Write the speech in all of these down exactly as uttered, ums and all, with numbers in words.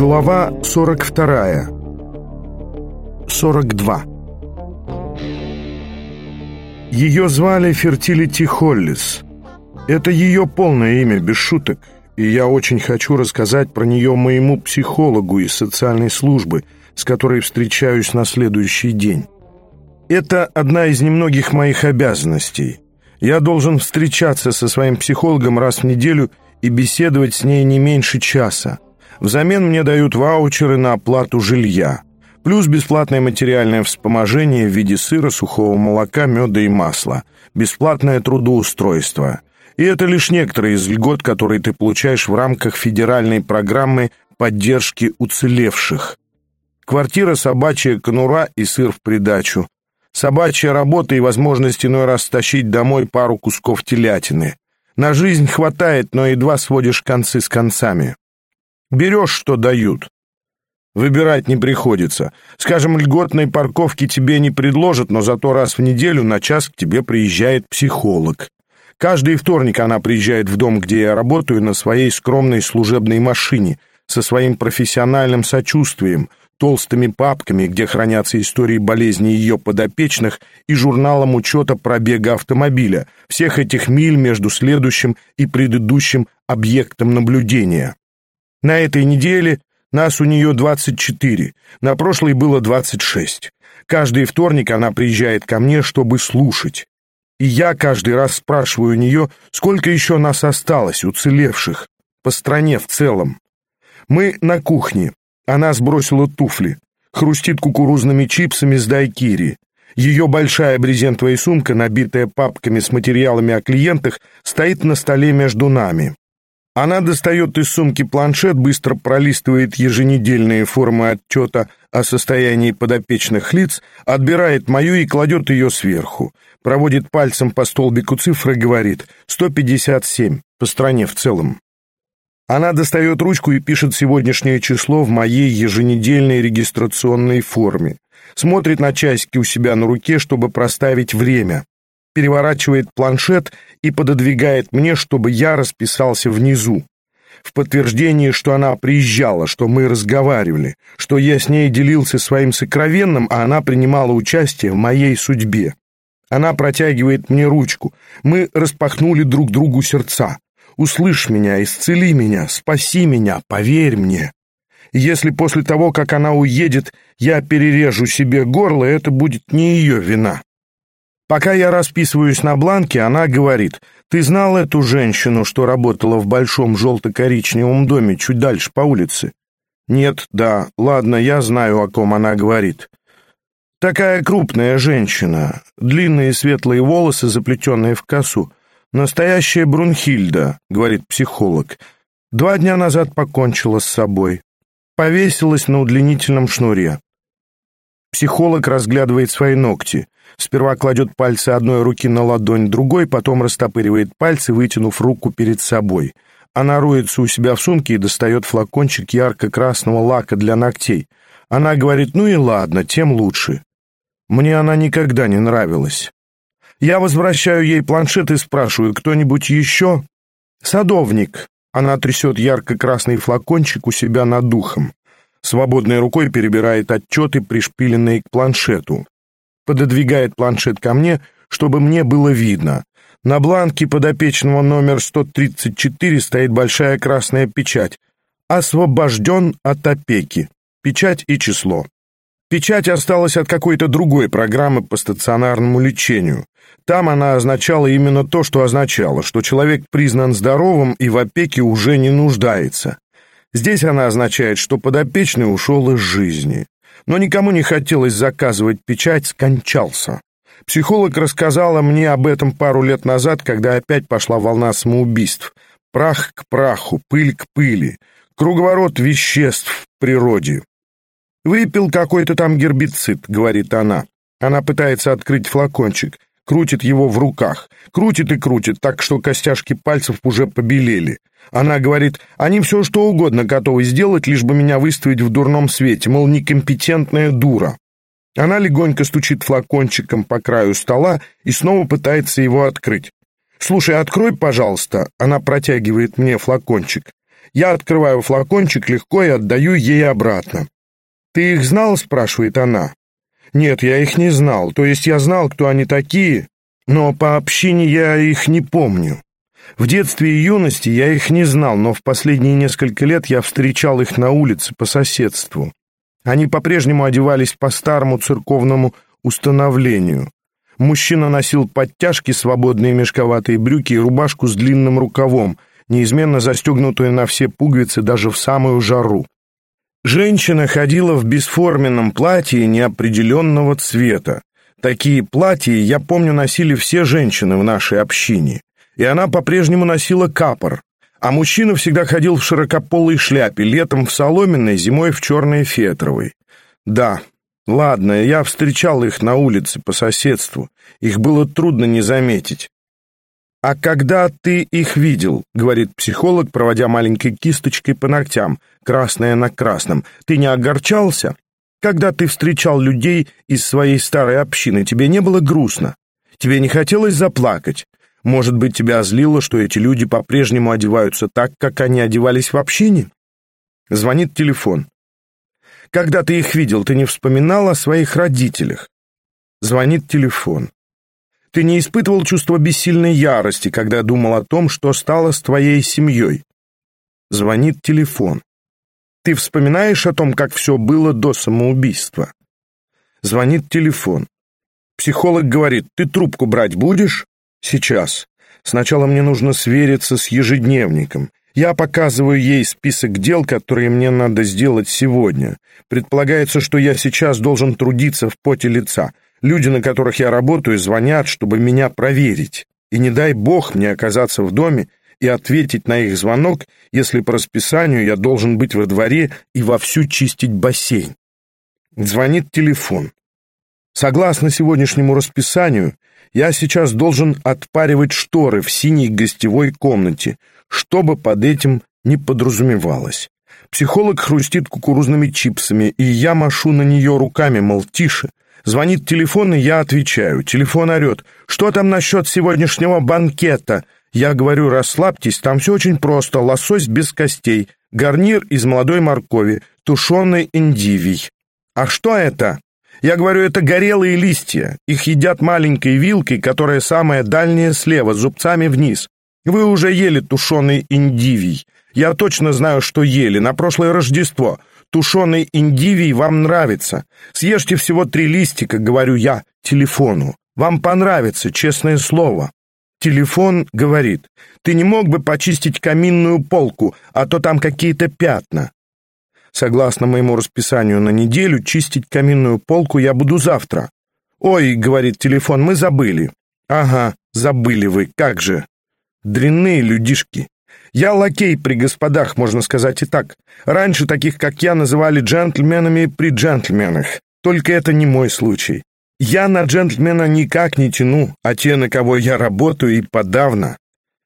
Глава сорок вторая. сорок два. Ее звали Фертилити Холлис. Это ее полное имя, без шуток, и я очень хочу рассказать про нее моему психологу из социальной службы, с которой встречаюсь на следующий день. Это одна из немногих моих обязанностей. Я должен встречаться со своим психологом раз в неделю и беседовать с ней не меньше часа. Взамен мне дают ваучеры на оплату жилья, плюс бесплатное материальное вспоможение в виде сыра, сухого молока, меда и масла, бесплатное трудоустройство. И это лишь некоторые из льгот, которые ты получаешь в рамках федеральной программы поддержки уцелевших. Квартира, собачья конура и сыр в придачу. Собачья работа и возможность иной раз стащить домой пару кусков телятины. На жизнь хватает, но едва сводишь концы с концами. Берешь, что дают. Выбирать не приходится. Скажем, льготной парковки тебе не предложат, но зато раз в неделю на час к тебе приезжает психолог. Каждый вторник она приезжает в дом, где я работаю, на своей скромной служебной машине, со своим профессиональным сочувствием, толстыми папками, где хранятся истории болезней ее подопечных, и журналом учета пробега автомобиля, всех этих миль между следующим и предыдущим объектом наблюдения. На этой неделе нас у нее двадцать четыре, на прошлой было двадцать шесть. Каждый вторник она приезжает ко мне, чтобы слушать. И я каждый раз спрашиваю у нее, сколько еще нас осталось, уцелевших, по стране в целом. Мы на кухне. Она сбросила туфли, хрустит кукурузными чипсами с дайкири. Ее большая брезентовая сумка, набитая папками с материалами о клиентах, стоит на столе между нами. Она достает из сумки планшет, быстро пролистывает еженедельные формы отчета о состоянии подопечных лиц, отбирает мою и кладет ее сверху, проводит пальцем по столбику цифры и говорит «сто пятьдесят семь» по стране в целом. Она достает ручку и пишет сегодняшнее число в моей еженедельной регистрационной форме, смотрит на часики у себя на руке, чтобы проставить время, переворачивает планшет и пододвигает мне, чтобы я расписался внизу. В подтверждении, что она приезжала, что мы разговаривали, что я с ней делился своим сокровенным, а она принимала участие в моей судьбе. Она протягивает мне ручку. Мы распахнули друг другу сердца. «Услышь меня, исцели меня, спаси меня, поверь мне». И если после того, как она уедет, я перережу себе горло, это будет не ее вина. Пока я расписываюсь на бланке, она говорит: «Ты знал эту женщину, что работала в большом желто-коричневом доме чуть дальше по улице?» «Нет, да, ладно, я знаю, о ком она говорит». «Такая крупная женщина, длинные светлые волосы, заплетенные в косу. Настоящая Брунхильда», — говорит психолог. «Два дня назад покончила с собой. Повесилась на удлинительном шнуре». Психолог разглядывает свои ногти. Сперва кладет пальцы одной руки на ладонь другой, потом растопыривает пальцы, вытянув руку перед собой. Она роется у себя в сумке и достает флакончик ярко-красного лака для ногтей. Она говорит: «Ну и ладно, тем лучше». Мне она никогда не нравилась. Я возвращаю ей планшет и спрашиваю: «Кто-нибудь еще?» «Садовник». Она трясет ярко-красный флакончик у себя над духом. Свободной рукой перебирает отчеты, пришпиленные к планшету. Пододвигает планшет ко мне, чтобы мне было видно. На бланке подопечного номер сто тридцать четыре стоит большая красная печать. «Освобожден от опеки». Печать и число. Печать осталась от какой-то другой программы по стационарному лечению. Там она означала именно то, что означала, что человек признан здоровым и в опеке уже не нуждается. Здесь она означает, что подопечный ушел из жизни. Но никому не хотелось заказывать печать, скончался. Психолог рассказала мне об этом пару лет назад, когда опять пошла волна самоубийств. Прах к праху, пыль к пыли, круговорот веществ в природе. «Выпил какой-то там гербицид», — говорит она. Она пытается открыть флакончик, крутит его в руках, крутит и крутит, так что костяшки пальцев уже побелели. Она говорит: «Они все что угодно готовы сделать, лишь бы меня выставить в дурном свете, мол, некомпетентная дура». Она легонько стучит флакончиком по краю стола и снова пытается его открыть. «Слушай, открой, пожалуйста», — она протягивает мне флакончик. Я открываю флакончик легко и отдаю ей обратно. «Ты их знал?» — спрашивает она. «Нет, я их не знал. То есть я знал, кто они такие, но по общине я их не помню. В детстве и юности я их не знал, но в последние несколько лет я встречал их на улице по соседству. Они по-прежнему одевались по старому церковному установлению. Мужчина носил подтяжки, свободные мешковатые брюки и рубашку с длинным рукавом, неизменно застегнутую на все пуговицы даже в самую жару. Женщина ходила в бесформенном платье неопределенного цвета. Такие платья, я помню, носили все женщины в нашей общине. И она по-прежнему носила капор, а мужчина всегда ходил в широкополой шляпе, летом в соломенной, зимой в черной фетровой. Да, ладно, я встречал их на улице по соседству, их было трудно не заметить. «А когда ты их видел, — говорит психолог, проводя маленькой кисточкой по ногтям, красное на красном, — ты не огорчался? Когда ты встречал людей из своей старой общины, тебе не было грустно? Тебе не хотелось заплакать? Может быть, тебя злило, что эти люди по-прежнему одеваются так, как они одевались в общине?» Звонит телефон. «Когда ты их видел, ты не вспоминал о своих родителях?» Звонит телефон. «Ты не испытывал чувство бессильной ярости, когда думал о том, что стало с твоей семьей?» Звонит телефон. «Ты вспоминаешь о том, как все было до самоубийства?» Звонит телефон. Психолог говорит: «Ты трубку брать будешь?» «Сейчас. Сначала мне нужно свериться с ежедневником. Я показываю ей список дел, которые мне надо сделать сегодня. Предполагается, что я сейчас должен трудиться в поте лица. Люди, на которых я работаю, звонят, чтобы меня проверить. И не дай бог мне оказаться в доме и ответить на их звонок, если по расписанию я должен быть во дворе и вовсю чистить бассейн». Звонит телефон. Согласно сегодняшнему расписанию, я сейчас должен отпаривать шторы в синей гостевой комнате, что бы под этим ни подразумевалось. Психолог хрустит кукурузными чипсами, и я машу на нее руками, мол, тише. Звонит телефон, и я отвечаю. Телефон орет: «Что там насчет сегодняшнего банкета?» Я говорю: «Расслабьтесь, там все очень просто. Лосось без костей, гарнир из молодой моркови, тушеный эндивий». «А что это?» Я говорю: «Это горелые листья. Их едят маленькой вилкой, которая самая дальняя слева, зубцами вниз. Вы уже ели тушеный эндивий. Я точно знаю, что ели. На прошлое Рождество. Тушеный эндивий вам нравится. Съешьте всего три листика, говорю я телефону. Вам понравится, честное слово». Телефон говорит: «Ты не мог бы почистить каминную полку, а то там какие-то пятна». Согласно моему расписанию на неделю, чистить каминную полку я буду завтра. «Ой, — говорит телефон, — мы забыли». «Ага, забыли вы, как же. Дрянные людишки. Я лакей при господах, можно сказать и так. Раньше таких, как я, называли джентльменами при джентльменах. Только это не мой случай. Я на джентльмена никак не тяну, а те, на кого я работаю, и подавно.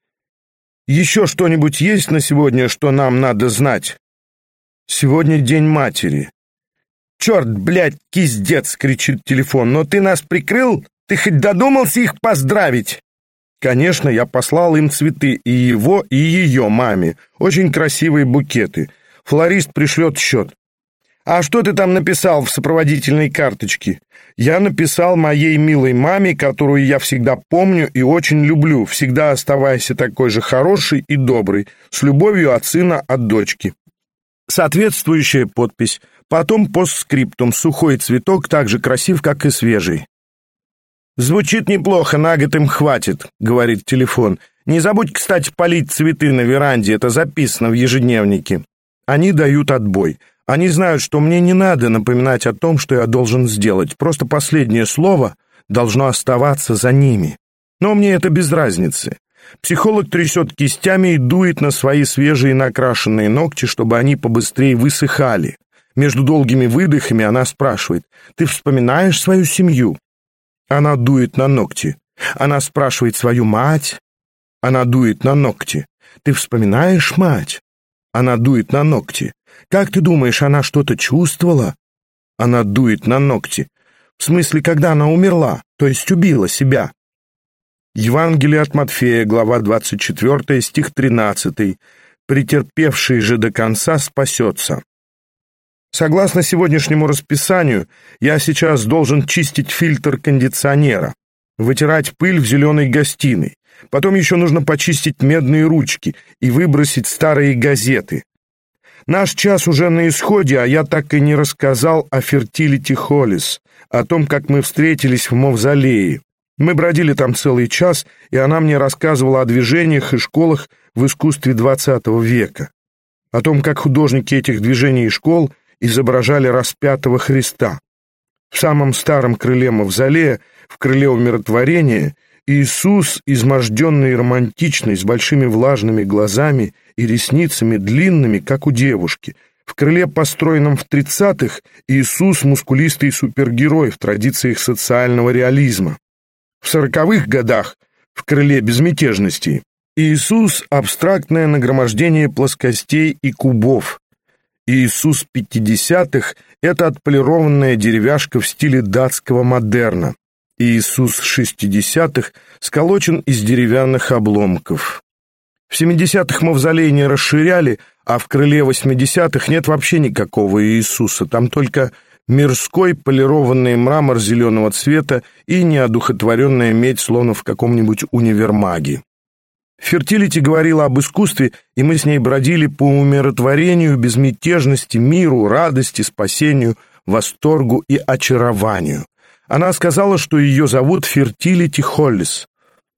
Еще что-нибудь есть на сегодня, что нам надо знать?» «Сегодня День матери». «Черт, блядь, киздец!» — кричит телефон. «Но ты нас прикрыл? Ты хоть додумался их поздравить?» Конечно, я послал им цветы, и его, и ее маме. Очень красивые букеты. Флорист пришлет счет. «А что ты там написал в сопроводительной карточке?» «Я написал моей милой маме, которую я всегда помню и очень люблю. Всегда оставайся такой же хороший и добрый. С любовью от сына, от дочки». Соответствующая подпись. Потом постскриптум. Сухой цветок так же красив, как и свежий. «Звучит неплохо, на год им хватит», — говорит телефон. «Не забудь, кстати, полить цветы на веранде, это записано в ежедневнике». Они дают отбой. Они знают, что мне не надо напоминать о том, что я должен сделать. Просто последнее слово должно оставаться за ними. Но мне это без разницы. Психолог трясет кистями и дует на свои свежие накрашенные ногти, чтобы они побыстрее высыхали. Между долгими выдохами она спрашивает: «Ты вспоминаешь свою семью?» Она дует на ногти. Она спрашивает свою мать. Она дует на ногти. «Ты вспоминаешь мать?» Она дует на ногти. «Как ты думаешь, она что-то чувствовала?» Она дует на ногти. «В смысле, когда она умерла, то есть убила себя?» Евангелие от Матфея, глава двадцать четвёртая, стих тринадцатый. претерпевший же до конца спасется. Согласно сегодняшнему расписанию, я сейчас должен чистить фильтр кондиционера, вытирать пыль в зеленой гостиной. Потом еще нужно почистить медные ручки и выбросить старые газеты. Наш час уже на исходе, а я так и не рассказал о Фертилити Холлис, о том, как мы встретились в мавзолее. Мы бродили там целый час, и она мне рассказывала о движениях и школах в искусстве двадцатого века, о том, как художники этих движений и школ изображали распятого Христа. В самом старом крыле мавзолея, в крыле умиротворения, Иисус, изможденный и романтичный, с большими влажными глазами и ресницами длинными, как у девушки. В крыле, построенном в тридцатых, Иисус — мускулистый супергерой в традициях социального реализма. В сороковых годах, в крыле безмятежности, Иисус — абстрактное нагромождение плоскостей и кубов. Иисус пятидесятых — это отполированная деревяшка в стиле датского модерна. Иисус шестидесятых сколочен из деревянных обломков. В семидесятых мавзолей не расширяли, а в крыле восьмидесятых нет вообще никакого Иисуса, там только мирской полированный мрамор зеленого цвета и неодухотворенная медь, словно в каком-нибудь универмаге. Фертилити говорила об искусстве, и мы с ней бродили по умиротворению, безмятежности, миру, радости, спасению, восторгу и очарованию. Она сказала, что ее зовут Фертилити Холлис.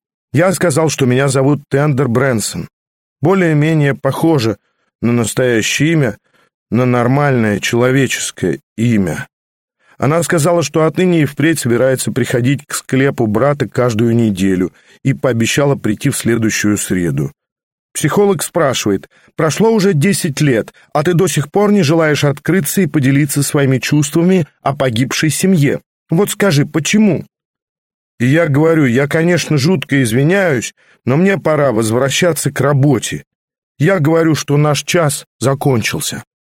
Я сказал, что меня зовут Тендер Брэнсон. Более-менее похоже на настоящее имя, на нормальное человеческое имя. Она сказала, что отныне и впредь собирается приходить к склепу брата каждую неделю и пообещала прийти в следующую среду. Психолог спрашивает: «Прошло уже десять лет, а ты до сих пор не желаешь открыться и поделиться своими чувствами о погибшей семье? Вот скажи, почему?» И я говорю: «Я, конечно, жутко извиняюсь, но мне пора возвращаться к работе. Я говорю, что наш час закончился».